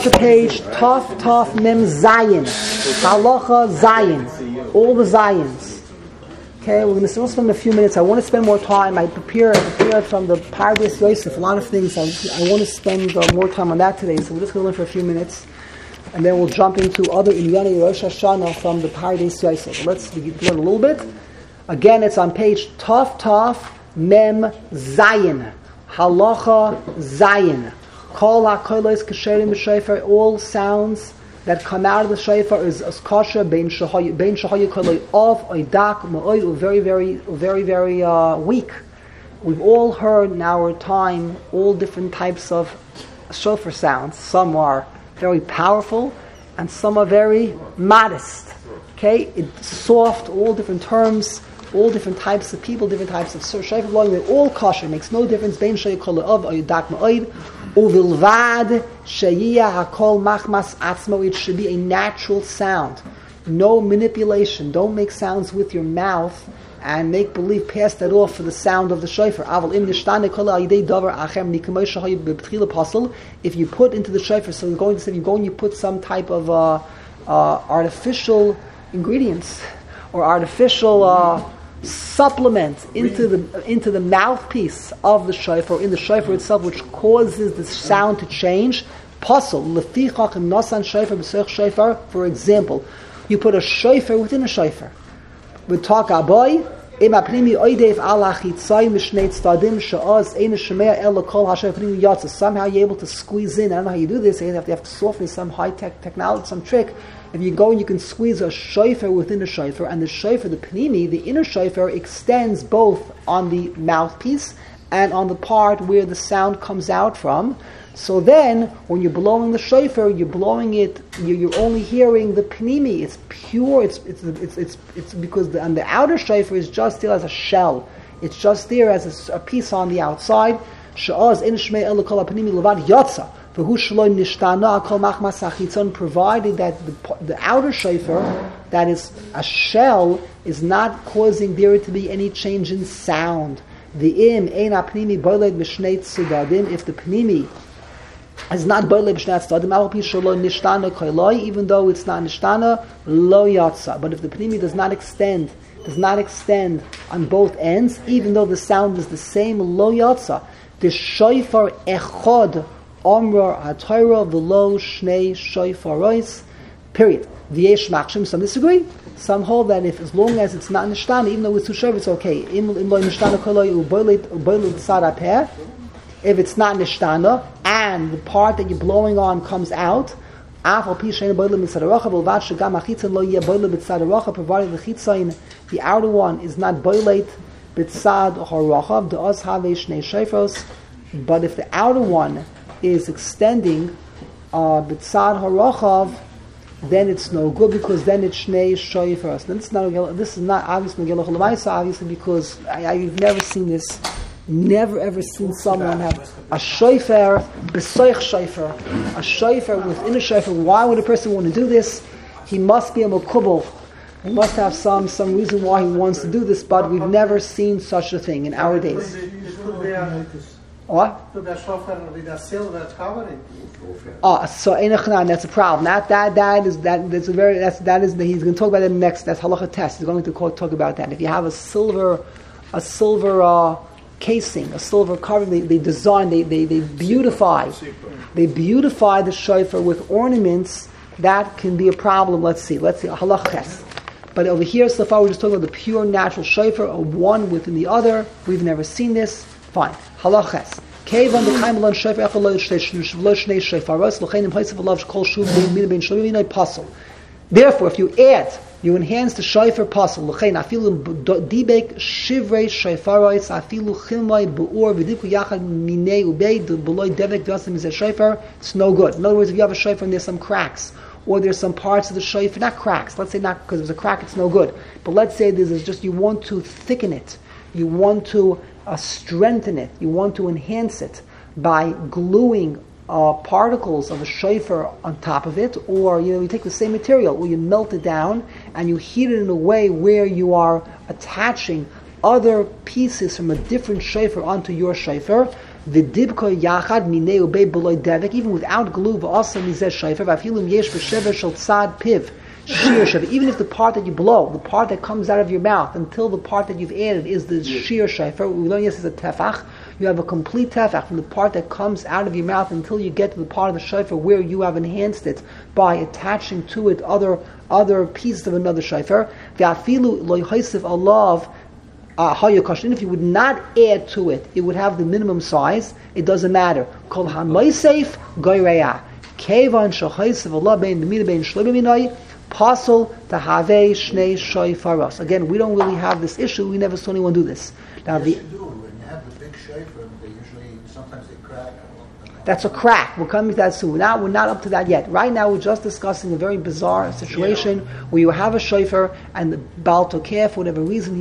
to page Taf Mem Zayin. Halacha Zayin. All the Zayins. Okay, we're going to still spend a few minutes. I want to spend more time. I prepared from the Pardes Yosef, a lot of things. I want to spend more time on that today, so we're just going to learn for a few minutes. And then we'll jump into other Inyani Rosh Hashanah from the Pardes Yosef. Let's learn a little bit. Again, it's on page Taf Mem Zayin. Halacha Zayin. Kol HaKolos Kasherim B'Shofar. All sounds that come out of the shofar is kosher bein shahayu koloi of oidak ma'oy, very weak. We've all heard in our time all different types of shofar sounds. Some are very powerful, and some are very modest. Okay, it's soft. All different terms, all different types of people, different types of shofar blowing. They're all kosher. It makes no difference. Bein shahayu koloi of oidak ma'oy. Uvilvad sheyiyah hakol machmas atzmo. It should be a natural sound. No manipulation. Don't make sounds with your mouth and make believe pass that off for the sound of the shofar. Aval im nishtane kol ayidei davar achem nikamoy shahay b'b'tchila pasal. If you put into the shofar, so you put some type of artificial ingredients or artificial supplement into the mouthpiece of the shofar, in the shofar itself, which causes the sound to change. Pasal lefichach im nasan shofar b'soich shofar. For example, you put a shofar within a shofar. We talk aboy im apnimi oidev al hachitzai mishnei tzadim she'oz ein shemea el kol hashofar yatsa. Somehow you're able to squeeze in. I don't know how you do this. You have to soften some high-tech technology, some trick. If you go and you can squeeze a shofar within a shofar, and the shofar, the pnimi, the inner shofar, extends both on the mouthpiece and on the part where the sound comes out from. So then, when you're blowing the shofar, you're blowing it. You're only hearing the pnimi. It's pure. It's because on the outer shofar is just there as a shell. It's just there as a piece on the outside. She'oz ein shmei el kol pnimi levad yatsa. Provided that the outer shofar, that is a shell, is not causing there to be any change in sound. If the pnimi is not boiled b'shnei tzadim, even though it's not nishtana, lo yatsa. But if the pnimi does not extend on both ends, even though the sound is the same, lo yatsa. The shofar echod Omra HaTorah v'lo shnei shofaros. Period. V'yesh machshim. Some disagree. Some hold that as long as it's not nishtana, even though it's two shofar, it's okay. Im lo nishtana koloi uboilet tzad hapeh. If it's not nishtana and the part that you're blowing on comes out, af al pi shein boilet mitzad harocha v'lvad shegam hachitzon lo yeh boilet b'tzad harocha, provided the chitzon, the outer one, is not boilet b'tzad harocha. D'oz havei shnei shofros. But if the outer one is extending b'tzad harochav, then it's no good, because then it's shnei shofars. This is not obviously Megillah L'maisa, obviously, because I've never seen this. Never ever seen someone have a shofar b'soich shofar, a shofar within a shofar. Why would a person want to do this? He must be a mekubal. He must have some reason why he wants to do this, but we've never seen such a thing in our days. What? So that's that's a problem. That's he's going to talk about it next. That's halacha test. He's going to talk about that. If you have a silver casing, a silver covering, they design, they beautify the shofar with ornaments. That can be a problem. Let's see halacha test. But over here, so far we're just talking about the pure natural shofar, of one within the other. We've never seen this. Fine. Halachas. Kevan the Kaimalon Shofar Echol Lo Shnei Shofaros L'Chein Imhaisav Alav Kol Shuv Bein Bein Shovim Inay Pasal. Therefore, if you enhance the shofar pasal. L'Chein Afilu Dibek Shivrei Shofaros Afilu Chilmai Bu'ur V'Diku Yachad Minei Ubei Beloy Devek V'Asim Mizeh Shofar. It's no good. In other words, if you have a shofar and there's some cracks, or there's some parts of the shofar, not cracks. Let's say not because there's a crack, it's no good. But let's say there's just you want to thicken it. You want to strengthen it. You want to enhance it by gluing particles of a shofar on top of it, or you take the same material, or you melt it down and you heat it in a way where you are attaching other pieces from a different shofar onto your shofar. V'dibko yachad minei ubei beloy devek, even without glue, v'asa mizeh shayfer, v'afilum yesh v'shever shel tzad piv, shir shayfer. Even if the part that you blow, the part that comes out of your mouth, until the part that you've added is the shir shayfer, we learn yes is a tefach, you have a complete tefach from the part that comes out of your mouth until you get to the part of the shayfer where you have enhanced it by attaching to it other pieces of another shayfer. V'afilu lo ychosef alav and if you would not add to it, it would have the minimum size. It doesn't matter. Kol ha'moisef goyreya. Kevan shachaysev Allah bein demida bein shloim minay pasol tahavei shnei shayfaros. Again, we don't really have this issue. We never saw anyone do this. Now, yes, you do. When you have the big shayfer, they usually sometimes they crack. That's a crack. We're coming to that soon. We're not up to that yet. Right now, we're just discussing a very bizarre situation where you have a shofar and the Baal Tokeh, for whatever reason, he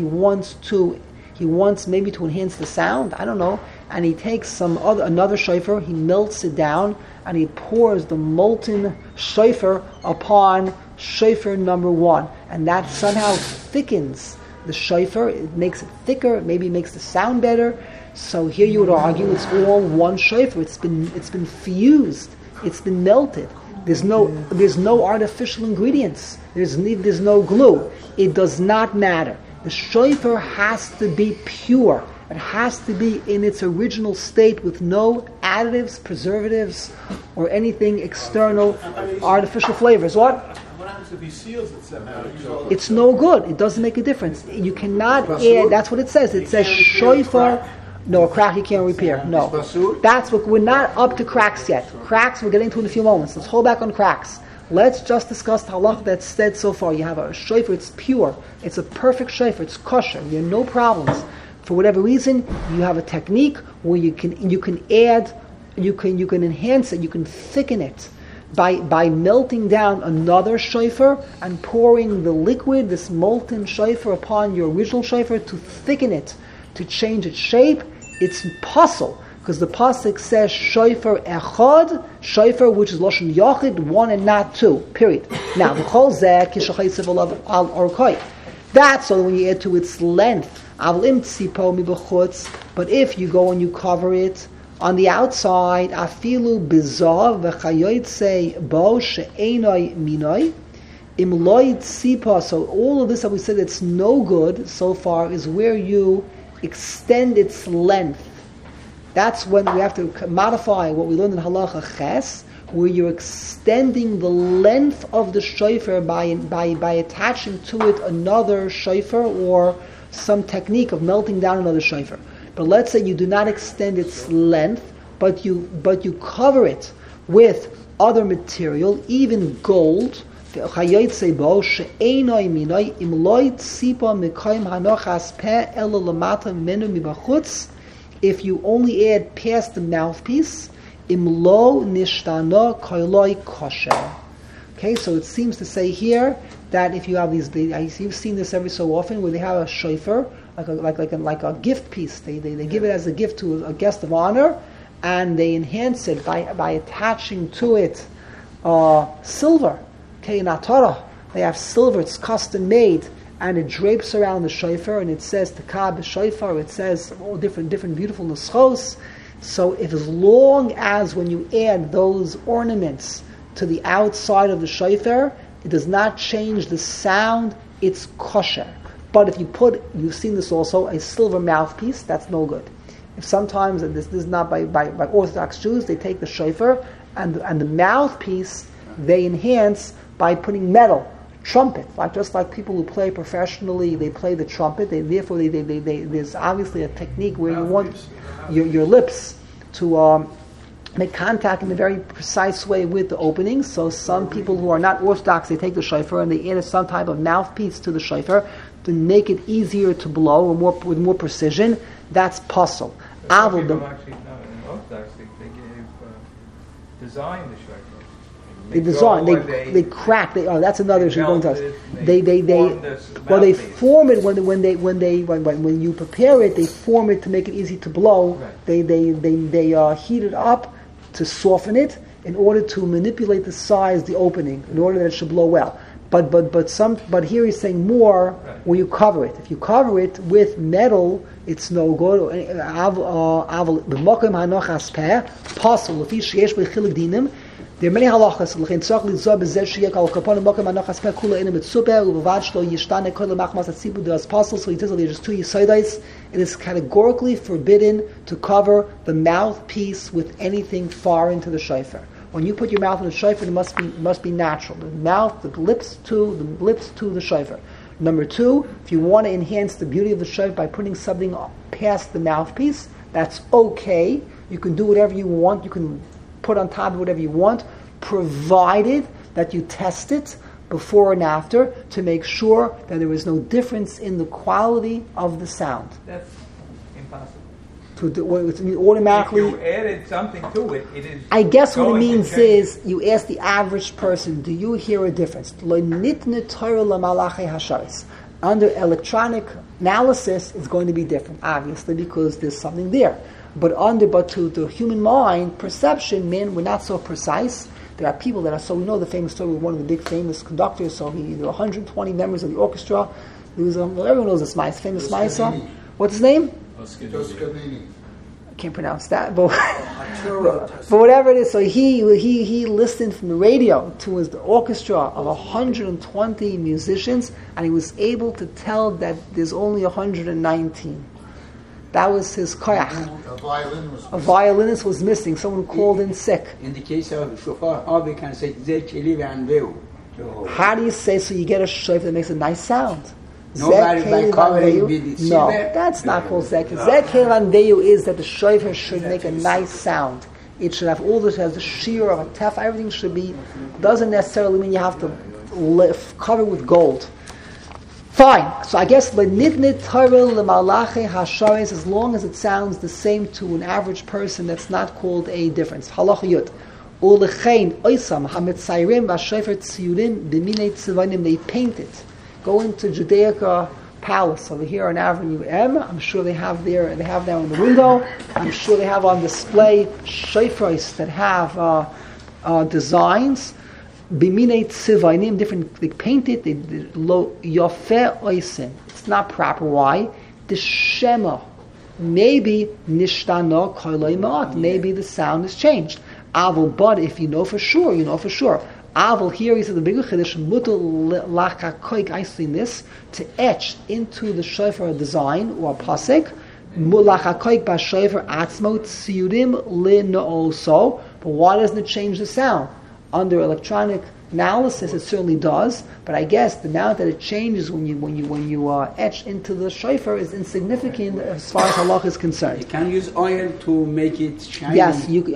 wants maybe to enhance the sound. I don't know. And he takes another shofar, he melts it down, and he pours the molten shofar upon shofar number one, and that somehow thickens the shofar. It makes it thicker. Maybe it makes the sound better. So here you would argue it's all one shofar. It's been fused. It's been melted. There's no artificial ingredients. There's no glue. It does not matter. The shofar has to be pure. It has to be in its original state with no additives, preservatives, or anything external, artificial flavors. What? What happens if he seals it somehow? It's no good. It doesn't make a difference. You cannot add. That's what it says. It says shofar. No, a crack you can't repair. No. That's what we're not up to cracks yet. Cracks we'll get into in a few moments. Let's hold back on cracks. Let's just discuss the halach that's said so far. You have a shofar, it's pure. It's a perfect shofar, it's kosher. You have no problems. For whatever reason, you have a technique where you can add, you can enhance it, you can thicken it by melting down another shofar and pouring the liquid, this molten shofar, upon your original shofar to thicken it, to change its shape. It's possible because the pasuk says shofar echad, shofar which is lashon yachid, one and not two. Period. Now the chol zeh kishachaysev alav al orkoi. That's all when you add to its length. But if you go and you cover it on the outside, afilu bizav v'chayotze bo she'enoi minoi imloid sipa. So all of this that we said it's no good so far is where you extend its length. That's when we have to modify what we learned in halacha ches, where you're extending the length of the shofar by attaching to it another shofar or some technique of melting down another shofar. But let's say you do not extend its length, but you cover it with other material, even gold. If you only add past the mouthpiece, imlo nishtana koiloi kosher. Okay, so it seems to say here that if you have these, you've seen this every so often, where they have a shofar, like a gift piece. They give it as a gift to a guest of honor, and they enhance it by attaching to it silver. Okay, in Atara, they have silver. It's custom made, and it drapes around the shofar, and it says Takab shofar. It says all different beautiful nuschos. So, if as long as when you add those ornaments to the outside of the shofar, it does not change the sound, it's kosher. But if you put, you've seen this also, a silver mouthpiece, that's no good. If sometimes, and this is not by Orthodox Jews, they take the shofar and the mouthpiece they enhance by putting metal, trumpet, just like people who play professionally, they play the trumpet. Therefore, there's obviously a technique where you want your lips to make contact in a very precise way with the openings. So some people who are not Orthodox, they take the shofar and they add some type of mouthpiece to the shofar to make it easier to blow with more precision. That's puzzle. Some people actually, no, in Orthodox, they design the shofar. They design, they crack. That's another issue going to us. They form it when you prepare it. They form it to make it easy to blow. Right. They heat it up to soften it in order to manipulate the size, the opening, in order that it should blow well. But here he's saying more where you cover it. If you cover it with metal, it's no good. There are many halachas. So he says there's two yisodos. It is categorically forbidden to cover the mouthpiece with anything foreign to the shofar. When you put your mouth in the shofar, it must be natural. The mouth, the lips to the shofar. Number two, if you want to enhance the beauty of the shofar by putting something past the mouthpiece, that's okay. You can do whatever you want. You can put on top of whatever you want, provided that you test it before and after to make sure that there is no difference in the quality of the sound. That's impossible. Automatically, if you added something to it, it is. I guess what it means is you ask the average person, do you hear a difference? Under electronic analysis, it's going to be different, obviously, because there's something there. But to the human mind, perception, man, we're not so precise. There are people that are so. We know the famous story of one of the big famous conductors. So there were 120 members of the orchestra. Everyone knows this famous Maisa. What's his name? I can't pronounce that, but whatever it is. So he listened from the radio to the orchestra of 120 musicians, and he was able to tell that there's only 119. That was his koyach. A violinist was missing. Someone called in sick. In the case of shofar, how we can say zekeli v'anveu. How do you say so? You get a shofar that makes a nice sound. Nobody by covering with the No, that's not called zekeli. Zekeli v'anveu is that the shofar should make a nice sound. It should have all this, has the shear of a tef. Everything should be. Doesn't necessarily mean you have to cover with gold. Fine. So I guess as long as it sounds the same to an average person, that's not called a difference. Halacha Yud. They paint it. Go into Judaica Palace over here on Avenue M. I'm sure they have there in the window. I'm sure they have on display shofars that have designs. Bimine tzivainim, different. They paint it. Lo yofe oisin. It's not proper. Why? The shema. Maybe nishtano koiloi ma'at. Maybe the sound has changed. Avol, but if you know for sure, Avol here, he said the bigger chiddush mutal lachakoik. I seen this to etch into the shofar design or pasuk. Mulachakoik ba shofar atzmo tziyudim le nooso. But why doesn't it change the sound? Under electronic analysis, it certainly does, but I guess the amount that it changes when you etch into the shofar is insignificant as far as halach is concerned. You can use oil to make it shiny. Yes, they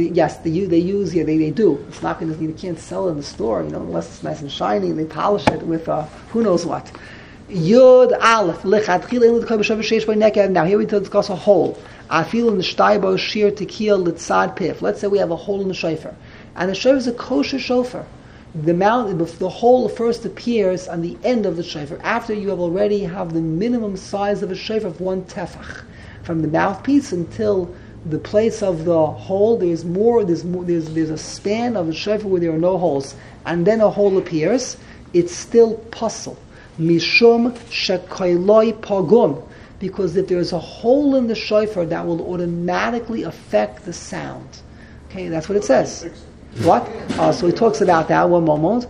do. It's not going to. You can't sell it in the store, unless it's nice and shiny and they polish it with who knows what. Yud Aleph lechatchila. Now here we discuss a hole. I feel in the shtaibo shir tekiah litzad pif. Let's say we have a hole in the shofar. And the shofar is a kosher shofar. The hole first appears on the end of the shofar after you have already have the minimum size of a shofar of one tefach. From the mouthpiece until the place of the hole, there's a span of the shofar where there are no holes. And then a hole appears. It's still puzzle. Mishum shekoiloi pagum. Because if there's a hole in the shofar, that will automatically affect the sound. Okay, that's what it says. What? So he talks about that one moment.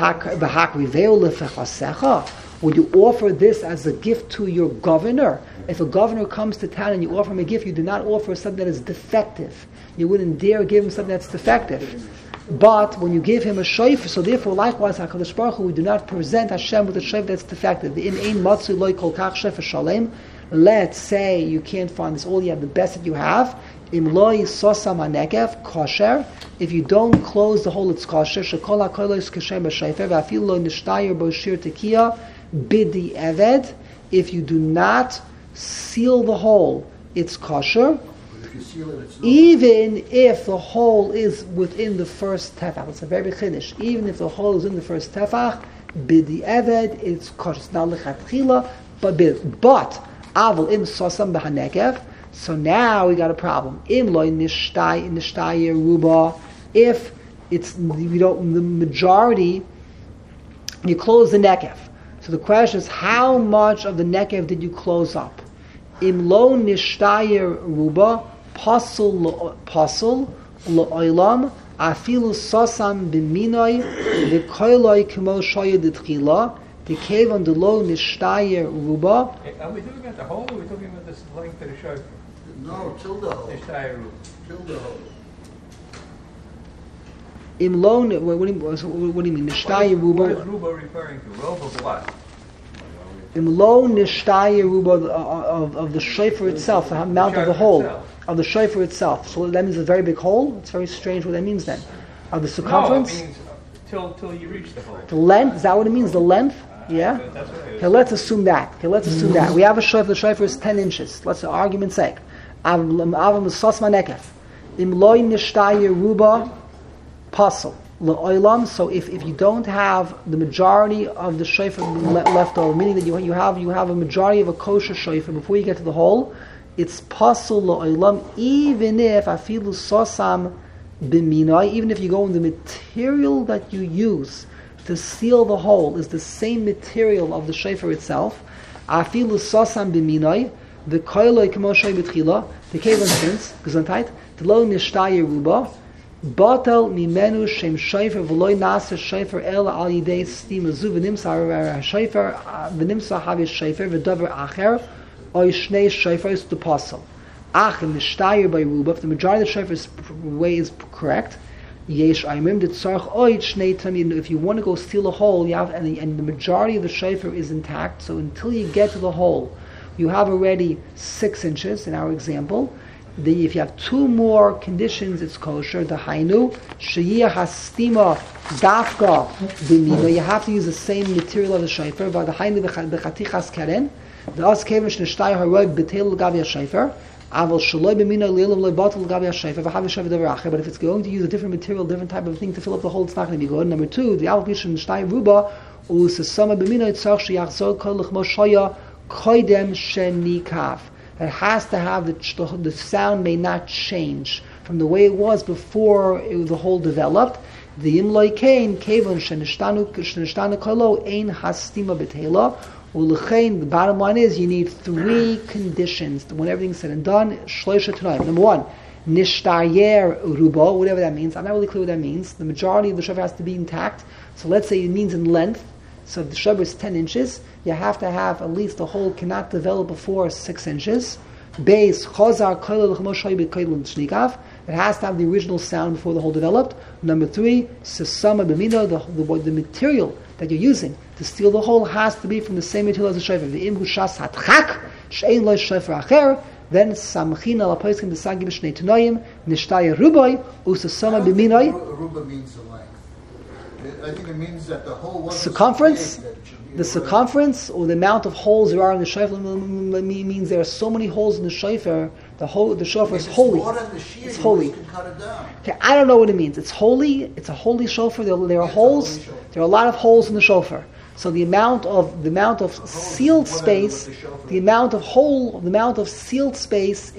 Would you offer this as a gift to your governor? If a governor comes to town and you offer him a gift, you do not offer something that is defective. You wouldn't dare give him something that's defective. But when you give him a shofar, so therefore likewise, HaKadosh Baruch Hu, we do not present Hashem with a shofar that's defective. Let's say you can't find this, all you have, the best that you have. Kosher. If you don't close the hole, it's kosher. If you do not seal the hole, it's kosher. Even if the hole is within the first tefach, it's a very big chiddush. Even if the hole is in the first tefach, bidi eved, it's kosher. It's not lechatchila, but aval im sosam b'hanekev. So now we got a problem. Im loy nishtai ruba. If it's the majority You close the nekev. So the question is, how much of the nekev did you close up? Im lo nishtayer ruba pasul lo'olam afilu sasam b'minoi v'koiloi k'mo shoya d'tchila t'kevan d'lo nishtayer ruba. Are we talking about the hole, or are we talking about the length of the shofar? No, till the hole. Nishtaya ruba. Till the hole. Im lo, what do you mean? Nishtayer ruba. What is ruba referring to? Robe of what? Im lo nishtayer ruba of the shofar itself, the amount of the hole. Of the shofar itself. So that means a very big hole. It's very strange what that means then. Of the circumference? No, it means till you reach the hole. The length? Is that what it means? The length? Yeah? That's what it is. Okay, let's assume that. We have a shofar, the shofar is 10 inches. Let's, for argument's sake. Avam sas manekef. Im loy nishtayer ruba pasel. Le'olam. So if you don't have the majority of the shofar left over, meaning that you have a majority of a kosher shofar before you get to the hole, it's pasul lo'olam, even if afilu sosam b'minai, even if you go in the material that you use to seal the hole is the same material of the shofar itself. Afilu sosam b'minai, the koiloi k'moshay b'tchila, the kevan since, gesundheit, the lo nishtayer ruba, batal mimenu shem shofar v'loi nasa shofar ela al yidei stim azu v'nimsa shofar v'nimsa havish shofar v'davar acher oy shnei shofars to pasal. Ach in the shtayer by ruba, if the majority of the shofar's way is correct, yesh aimim the tzarch oy shnei tamim. If you want to go steal a hole, you have, and the majority of the shofar is intact. So until you get to the hole, you have already 6 inches. In our example, if you have 2 more conditions, it's kosher. The hainu sheyiyah hastima dafka b'mina. You have to use the same material of the shofar. But the hainu b'chatichas keren. The as kevish nishtay harog betel gavi shayfer, aval shaloi b'mina leilam leibatel gavi shayfer v'havi shayfer deveracher. But if it's going to use a different material, different type of thing to fill up the hole, it's not going to be good. Number 2, the aval pish nishtay ruba usasama b'mina itzach sheyachzor kol l'chmo shoya koidem shenikav. It has to have the sound may not change from the way it was before the hole developed. The imloi kain kevon shenishtanu kolo ein hastima betela. The bottom line is you need 3 conditions when everything's said and done. Shloisha tonight. Number 1, nishtayer ruba, whatever that means. I'm not really clear what that means. The majority of the shofar has to be intact. So let's say it means in length. So if the shofar is 10 inches, you have to have at least the hole cannot develop before 6 inches. Base chazar koilel chmoshay b'koilel shnikav. It has to have the original sound before the hole developed. Number 3, sesama b'mina, the material that you're using to seal the hole has to be from the same material as the shofar. The imhu shas hatchak she'ein lo shofar acher. Then samchina la poskim b'sagim b'shnei tanoim nishtaya rubai usasama b'minoi. Ruba means the length. I think it means that the hole was circumference. The circumference or the amount of holes there are in the shofar means there are so many holes in the shofar. The shofar is holy. It's holy. Okay, I don't know what it means. It's holy. It's a holy shofar. There are holes. There are a lot of holes in the shofar. So the amount of sealed space, the amount of sealed space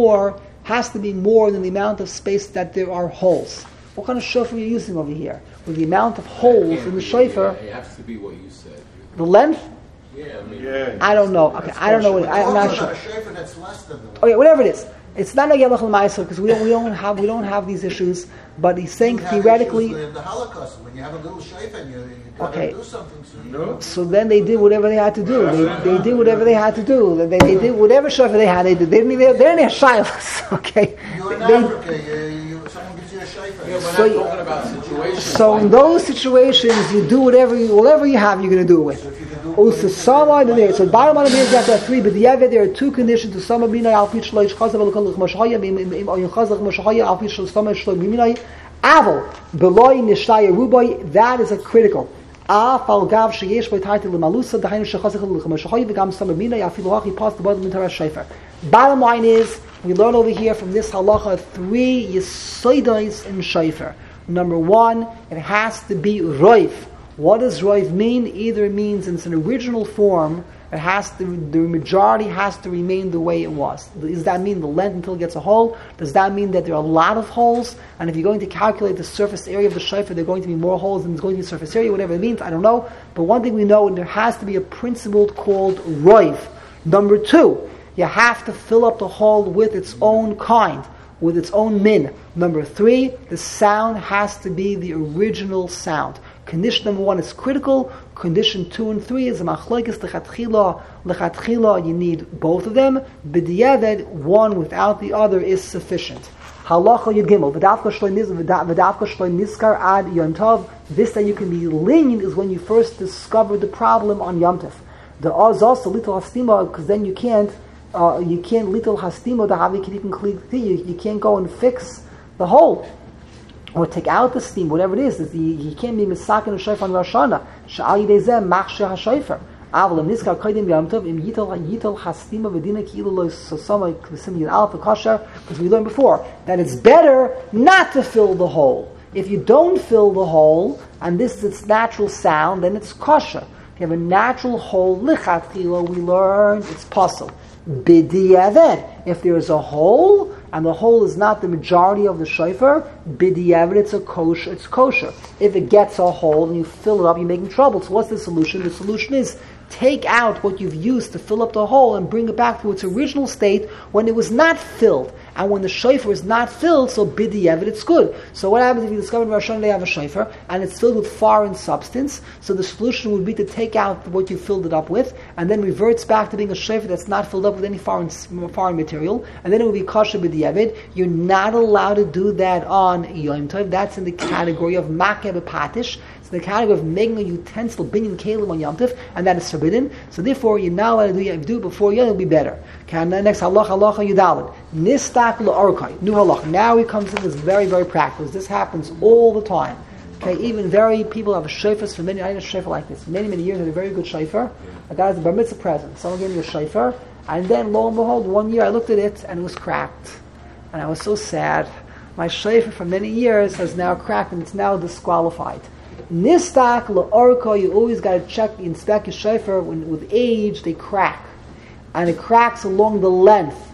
has to be more than the amount of space that there are holes. What kind of shofar are you using over here? With the amount of holes in the shofar. It has to be what you said. The length? Yeah, I mean, I don't know. Okay, I don't know. I'm not sure. A shofar that's less than the length. Okay, whatever it is. It's not a Yelach l'Maisa because we don't have these issues. But he's saying theoretically. The Holocaust, when you have a little shofar and you gotta do something. So then they did whatever they had to do. They did whatever they had to do. They did whatever shofar they had. They did. They didn't have shilas. Okay. You're in Africa. Someone gives you a shofar. yeah, we're not talking about situations. So in those situations, you do whatever you have, you're going to do it with. So bottom line is you have to have 3, but there are 2 conditions to some bina alpich shloish chazav lekol chmashaya im oyin chazach chmashaya alpich shloish shloish biminai aval beloy nishtaya rubai. That is a critical. Af al gav sheyesh v'tarti l'malusa dahainu shechazach chmashaya v'gam some bina afilu hachi pas the bottom mintaras shayfer. Bottom line is we learn over here from this halacha 3 yisodos in shayfer. Number 1, it has to be roif. What does roiv mean? Either it means in its original form, the majority has to remain the way it was. Does that mean the length until it gets a hole? Does that mean that there are a lot of holes? And if you're going to calculate the surface area of the shofar, there are going to be more holes than there's going to be surface area, whatever it means, I don't know. But one thing we know, there has to be a principle called roiv. Number 2, you have to fill up the hole with its own kind, with its own min. Number 3, the sound has to be the original sound. Condition number 1 is critical. Condition 2 and 3 is a machlokes lechatchila. Lechatchila, you need both of them. B'diavad, one without the other is sufficient. Halacha Yud Gimel. V'davka shloi nizkar ad Yom Tov. This that you can be lenient is when you first discover the problem on Yom Tov. The azos, the little hastima, because then you can't little hastima the havi you can't go and fix the hole or take out the steam, whatever it is. You can't be misakin a shayfer on Rosh Hashanah. Sha'al yidei zeh machsheh hashayfer. Aval nizkar kodim Yom Tov im yital hastima v'dina ki'ilu lo sosama k'sim yid alpha kosher. Because we learned before that it's better not to fill the hole. If you don't fill the hole and this is its natural sound, then it's kosher. If you have a natural hole, lichatchila, we learned it's possible. B'diavad, if there is a hole and the hole is not the majority of the shofar, b'diavad, it's kosher. If it gets a hole and you fill it up, you're making trouble. So what's the solution? The solution is take out what you've used to fill up the hole and bring it back to its original state when it was not filled. And when the shofar is not filled, so b'diavad, it's good. So what happens if you discover in Rosh Hashanah they have a shofar and it's filled with foreign substance? So the solution would be to take out what you filled it up with and then reverts back to being a shofar that's not filled up with any foreign material, and then it would be kosher b'diavad. You're not allowed to do that on Yom Tov. That's in the category of makeh b'patish. It's in the category of making a utensil, binyan kelim on Yom Tov, and that is forbidden. So therefore, you're not allowed to do it before Yom, it'll be better. Okay, next halacha yudalid. Nistak la'orkai. New halacha. Now he comes in this very, very practical. This happens all the time. Okay, even people have shofars for many. I had a shofar like this. Many years. I had a very good shofar. I got it as a bar mitzvah present. Someone gave me a shofar, and then lo and behold, one year I looked at it and it was cracked, and I was so sad. My shofar for many years has now cracked and it's now disqualified. Nistak la'orkai. You always got to check, inspect your shofar. With age, they crack, and it cracks along the length.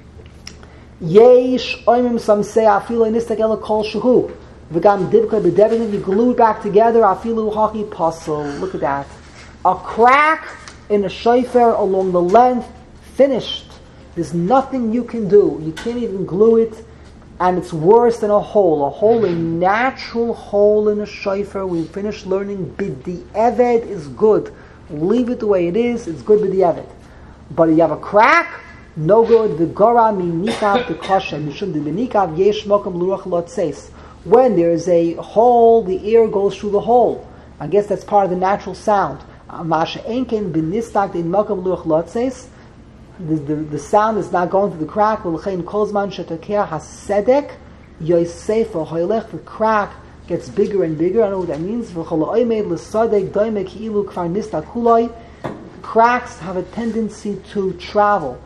Yesh oimim, some say afilu nistak ela kol shehu v'gam dibka b'devin. You glue it back together. Afilu haki pasol. Look at that. A crack in a shofar along the length, finished. There's nothing you can do. You can't even glue it, and it's worse than a hole. A natural hole in a shofar. We finished learning b'diavad is good. Leave it the way it is. It's good b'diavad. But if you have a crack, no good. V'gora minikav dekosha mishum debenikav yesh mokum l'ruach lotzeis. When there is a hole, the air goes through the hole. I guess that's part of the natural sound. Masha enken benistak in mokum l'ruach lotzeis. The sound is not going through the crack. V'lechein kolzman shetakeh hasedek yosef hoylech. The crack gets bigger and bigger. I don't know what that means. V'chol oimed l'sadek doimek ilu kvar nistak huloi. Cracks have a tendency to travel,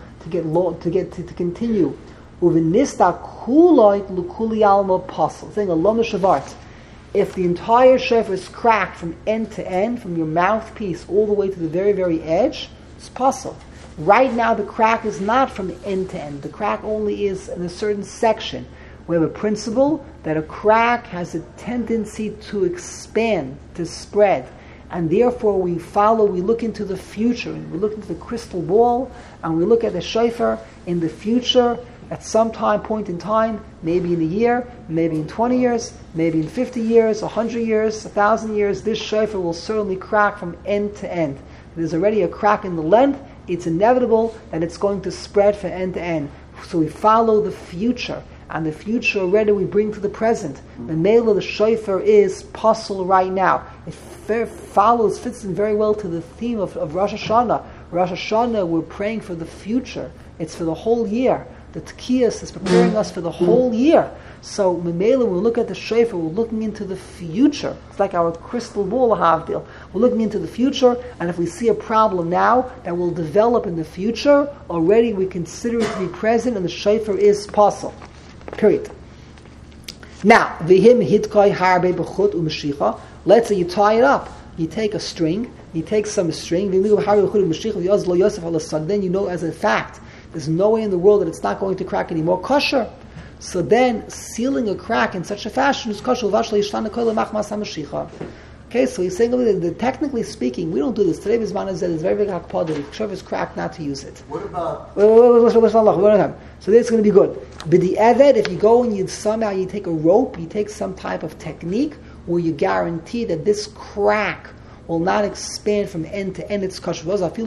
to continue. Uvinista kuloit lukuli alma puzzle. Saying a lama shavart. If the entire shofar is cracked from end to end, from your mouthpiece all the way to the very, very edge, it's puzzle. Right now, the crack is not from end to end. The crack only is in a certain section. We have a principle that a crack has a tendency to expand, to spread. And therefore we look into the future, and we look into the crystal ball, and we look at the shofar in the future, at some point in time, maybe in a year, maybe in 20 years, maybe in 50 years, 100 years, 1,000 years, this shofar will certainly crack from end to end. There's already a crack in the length, it's inevitable that it's going to spread from end to end. So we follow the future, and the future already we bring to the present. The male of the shofar is puzzle right now. It fits in very well to the theme of Rosh Hashanah. Rosh Hashanah, we're praying for the future. It's for the whole year. The Tkiyas is preparing us for the whole year. So, Memela, when we look at the shofar, we're looking into the future. It's like our crystal ball havdil. We're looking into the future, and if we see a problem now that will develop in the future, already we consider it to be present, and the shofar is possible. Period. Now, v'him hitkai harbe b'chut u'meshicha. Let's say you tie it up. you take a string, you take some string, then you know as a fact, there's no way in the world that it's not going to crack anymore. Kosher. So then, sealing a crack in such a fashion is kosher. Okay, so he's saying that technically speaking, we don't do this. Today, Bisman is very big hakpada. If shov is cracked, not to use it. What about? So this is going to be good. But the eved, if you go and you somehow you take a rope, you take some type of technique where you guarantee that this crack will not expand from end to end. It's kosher.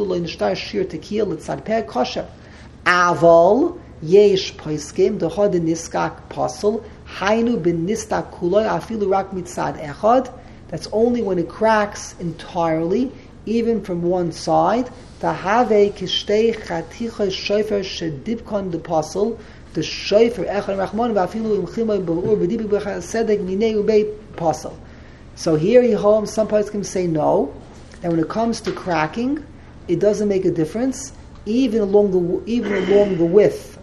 Aval yesh poiskim dehad niskak pasol haynu ben nistak kuloi afilu rak mitzad echad. That's only when it cracks entirely, even from one side. Tahave kishtei chaticha shofar shedibkon the pasol the shofar echad rachman v'afilu imchimay b'ur v'dibik b'chasedek minei ubei pasol. So here Yehom, some poskim say no, that when it comes to cracking, it doesn't make a difference. Even along the width.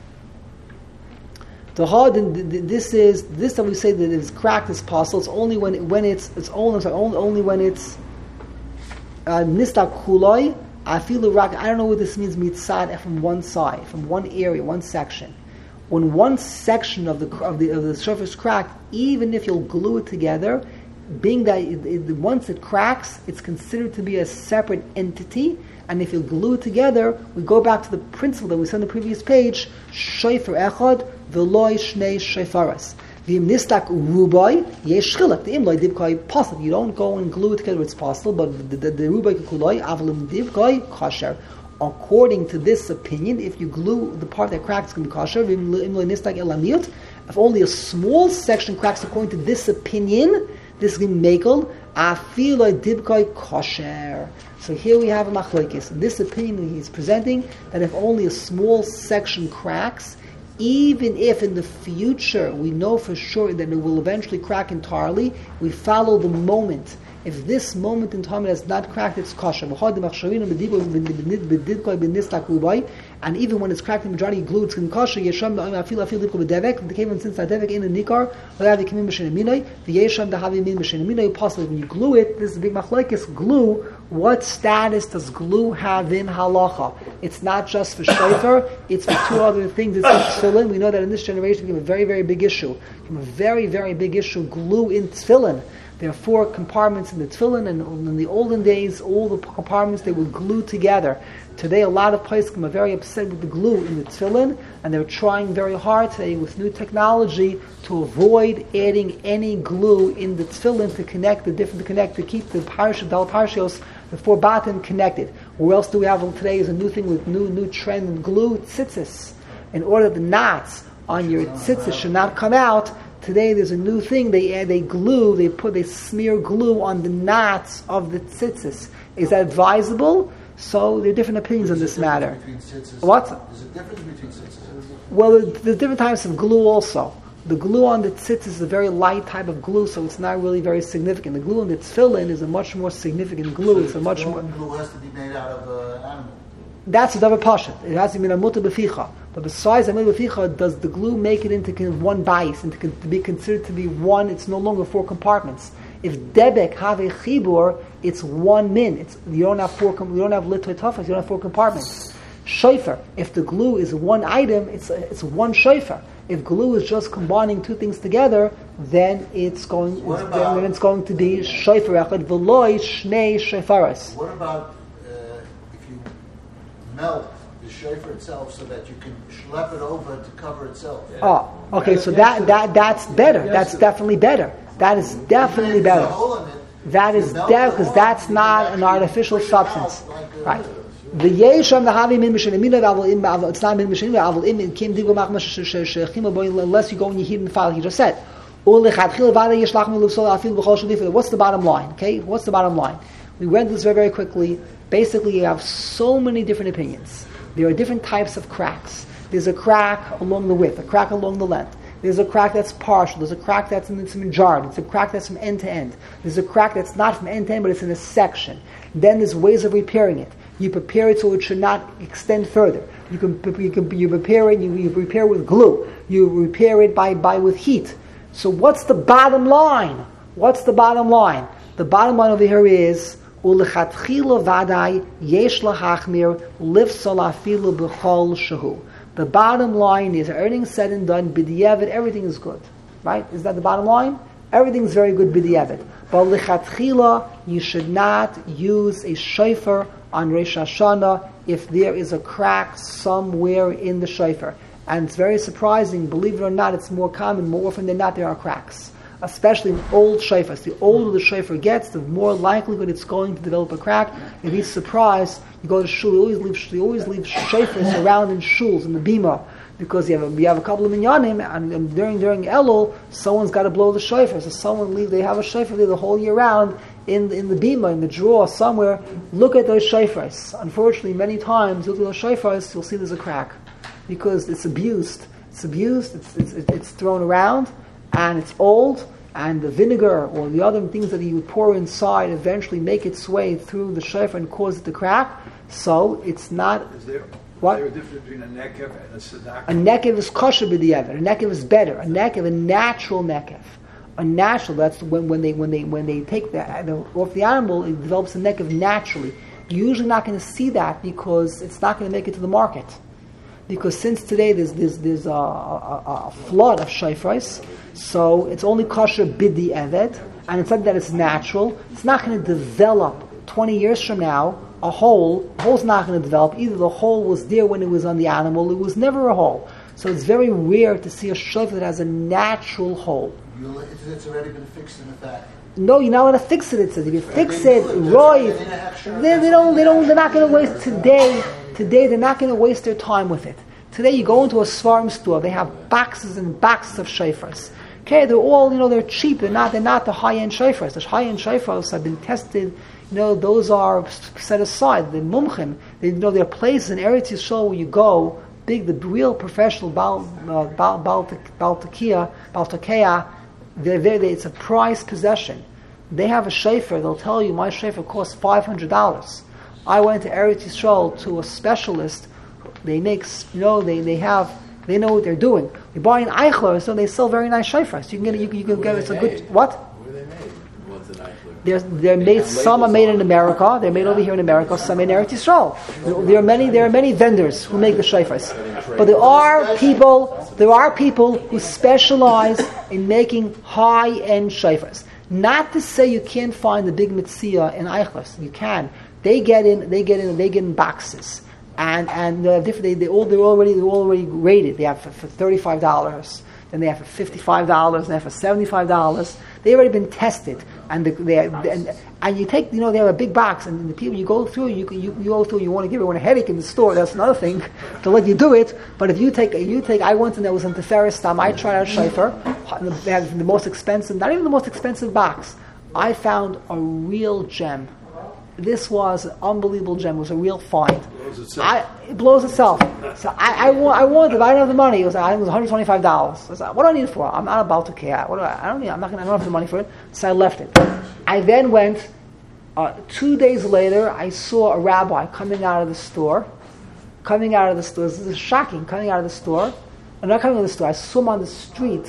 The hard this that we say that it's cracked as possible. It's only when only when it's nistak kuloi. I feel the rock. I don't know what this means. Mitzad from one side, from one area, one section. When one section of the surface cracked, even if you'll glue it together, being that once it cracks, it's considered to be a separate entity. And if you glue it together, we go back to the principle that we said on the previous page, shofar echad v'loi shnei shofaras. V'im nistak rubai yesh chilak. The imloi dibkai possible. You don't go and glue it together, it's possible, but the rubai kuloi avalim dibkai kosher. According to this opinion, if you glue the part that cracks, it's going to be kosher. V'im imloi nistak elamiut. If only a small section cracks, according to this opinion, this is going to be mekel. Afiloi dibkai kosher. So here we have a machlokes. This opinion he's presenting that if only a small section cracks, even if in the future we know for sure that it will eventually crack entirely, we follow the moment. If this moment in time it has not cracked, it's kosher. And even when it's cracked, the majority glue, it's in kosher. Yesham the devek. The came since that devek in a nikar. The yesham the havi min b'shenaminoi. Possible when you glue it. This is a big machlokes. Glue. What status does glue have in halacha? It's not just for shofar. It's for two other things. It's tefillin. We know that in this generation it became a very, very big issue. Became a very, very big issue. Glue in tefillin. There are 4 compartments in the tefillin, and in the olden days, all the compartments they were glued together. Today, a lot of poskim are very upset with the glue in the tefillin, and they're trying very hard today with new technology to avoid adding any glue in the tefillin to connect to keep the parsha, dal parshios, the 4 batim connected. Where else do we have today? Is a new thing with new trend in glue, tzitzis. In order that the knots on your tzitzis should not come out. Today there's a new thing, they smear glue on the knots of the tzitzis. Is that advisable? So there are different opinions on this matter. What? There's a difference between tzitzis. Well, there's different types of glue also. The glue on the tzitzis is a very light type of glue, so it's not really very significant. The glue on the tefillin is a much more significant glue. It's a much more... glue has to be made out of an animal. That's a double pashat. It has to be a muta b'ficha. But besides a muta b'ficha, does the glue make it into kind of one bias, and to be considered to be one? It's no longer 4 compartments. If debek have a chibur, it's one min. You don't have litoy tafas. You don't have 4 compartments. Shofar. If the glue is one item, it's one shofar. If glue is just combining 2 things together, then it's going to be shofar echad v'loi shnei shofaras. What about melt the shofar itself so that you can schlep it over to cover itself? Yeah. Oh, okay. So that's better. That's definitely better. That is definitely better. That is better because that's not an artificial substance, right? The yesham the havi min mishnimina avol im avol it's not min mishnimina avol im kim digo mach shechim boy unless you go and you heat in the fire. He just said. What's the bottom line? Okay, what's the bottom line? We went through this very, very quickly. Basically, you have so many different opinions. There are different types of cracks. There's a crack along the width, a crack along the length. There's a crack that's partial. There's a crack that's in its majority. There's a crack that's from end to end. There's a crack that's not from end to end, but it's in a section. Then there's ways of repairing it. You prepare it so it should not extend further. You prepare it. You repair with glue. You repair it by with heat. So what's the bottom line? What's the bottom line? The The bottom line over here is ulechatchila vadai yesh lahachmir lifsal afilu b'chol shehu. The bottom line is, everything said and done, b'diavad, everything is good. Right? Is that the bottom line? Everything's very good b'diavad. But lechatchila, you should not use a shofar on Rosh Hashanah if there is a crack somewhere in the shofar. And it's very surprising, believe it or not, it's more common, more often than not, there are cracks. Especially in old shofars. The older the shofar gets, the more likelihood it's going to develop a crack. You'd be surprised, you go to shul, you always leave shofars around in shuls, in the bima, because you have a couple of minyanim, and during Elul, someone's got to blow the shofar. So they have a shofar there the whole year round, in the bima, in the drawer, somewhere. Look at those shofars. Unfortunately, many times, look at those shofars, you'll see there's a crack. Because it's abused. It's thrown around, and it's old, and the vinegar or the other things that you would pour inside eventually make its way through the shofar and cause it to crack. So it's not. Is there a difference between a nekev and a tzedakah? A nekev is kosher b'diavad. A nekev is better. A natural nekev. A natural. That's when they take off the animal, it develops a nekev naturally. You're usually not going to see that because it's not going to make it to the market. Because since today there's a flood of shofars, so it's only kosher bidi evet, and it's something that it's natural. It's not going to develop 20 years from now. A hole's not going to develop. Either the hole was there when it was on the animal, it was never a hole. So it's very rare to see a shofar that has a natural hole. It's already been fixed in the factory. No, you're not going to fix it. It says if you fix it, Roy, they're not going to waste today. Today, they're not going to waste their time with it. Today, you go into a svarim store, they have boxes and boxes of shofars. Okay, they're all, they're cheap. They're not the high-end shofars. The high-end shofars have been tested. Those are set aside. The mumchim, there are places in Eretz Yisrael where you go, the real professional Baltakia, it's a prized possession. They have a shofar. They'll tell you my shofar costs $500. I went to Eretz Yisrael to a specialist. They make, they know what they're doing. You buy an Eichler, so they sell very nice shofars. You can get it's a good what? Where are they made? What's an Eichler? They're made. Some are made in America. They're made over here in America. Some in Eretz Yisrael. There are many vendors who make the shofars. But there are people who specialize in making high-end shofars. Not to say you can't find the big mitzvah in Eichlers. You can. They get in boxes, and they're already rated. They have for $35, then they have for $55, and they have for $75. They've already been tested, and you take, they have a big box, and the people you go through, you go through. You want to give everyone a headache in the store. That's another thing to let you do it. But if you take, I went and there was in Tiferes Stam. I tried out shofar. They have the most expensive, not even the most expensive box. I found a real gem. This was an unbelievable gem. It was a real find. It blows itself. So I wanted it. I didn't have the money. It was $125. I was like, what do I need it for? I'm not about to care. I don't have the money for it. So I left it. I then went. 2 days later, I saw a rabbi coming out of the store. This is shocking. Coming out of the store. I'm not coming out of the store. I saw him on the street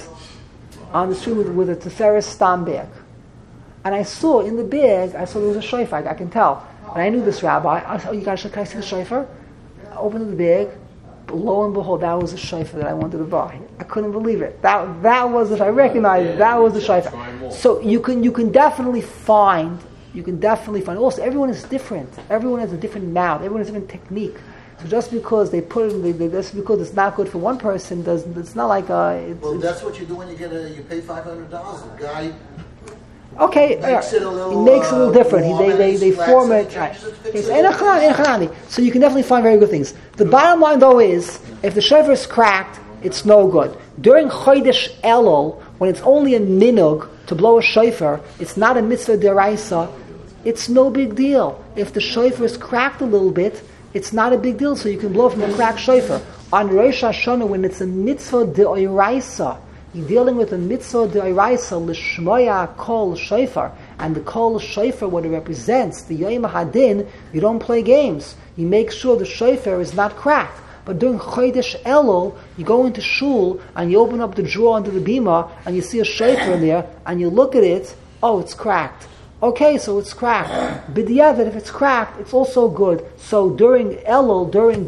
with a Tiferes Stam bag. And I saw in the bag, there was a shofar, I can tell. And I knew this rabbi. I said, can I see the shofar? I opened the bag. Lo and behold, that was the shofar that I wanted to buy. I couldn't believe it. That was it. I recognized that was the shofar. So you can definitely find. Also, everyone is different. Everyone has a different mouth. Everyone has a different technique. So just because they put it, just because it's not good for one person, it's not like that's what you do when you pay $500. The guy. Okay, makes it a little different. They form it. Right. So you can definitely find very good things. The bottom line, though, is if the shofar is cracked, it's no good. During Chodesh Elul, when it's only a minug to blow a shofar, it's not a mitzvah deraisa. It's no big deal. If the shofar is cracked a little bit, it's not a big deal. So you can blow from a cracked shofar. On Rosh Hashanah, when it's a mitzvah deraisa, you're dealing with a mitzvah d'oraisa l'shmoya kol shofar, and the kol shofar, what it represents, the Yom HaDin, you don't play games. You make sure the shofar is not cracked. But during Chodesh Elul, you go into shul and you open up the drawer under the bima and you see a shofar in there and you look at it. Oh, it's cracked. Okay, so it's cracked. B'diavad, if it's cracked, it's also good. So during Elul,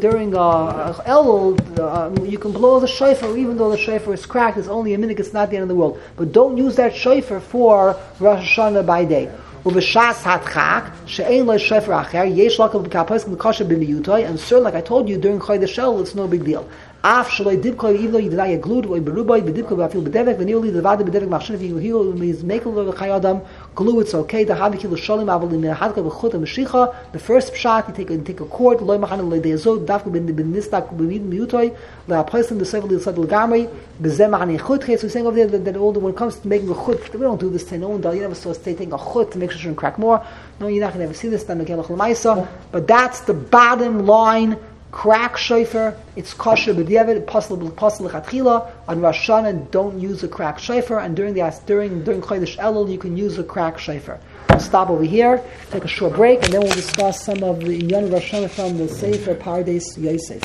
you can blow the shofar, even though the shofar is cracked. It's only a minute. It's not the end of the world. But don't use that shofar for Rosh Hashanah by day. Uveshas hatchak she'ein lo shofar acher yesh lakav b'kapos l'kasher b'miyutay. And sir, like I told you during Chodesh Elul, it's no big deal. Af shaloi dibkoi, even though you did not get glued, or beruboi b'dibkoi b'afil b'devek, v'niuli devada b'devek machshin, if you heal, means make a little chayadam, glue, it's okay. The hadikil shalim avol hadka v'chut v'shicha. The first pshat, you take a cord, loy machan loy deazod, dafka b'nistak b'miyutay, le'aposim b'sevel l'sad l'gamri, b'zeh machan yechut. So we're saying over there that when it comes to making a chut, we don't do this thing. No one does. You never saw us taking a chut to make sure it shouldn't crack more. No, you're not going to ever see this. But that's the bottom line. Crack shofar, it's kosher b'diavad, possible lechatchila. On Rosh Hashanah, don't use a crack shofar, and during Chodesh Elul, you can use a crack shofar. We'll stop over here, take a short break, and then we'll discuss some of the Inyan Rosh Hashanah from the Sefer Pardes Yosef.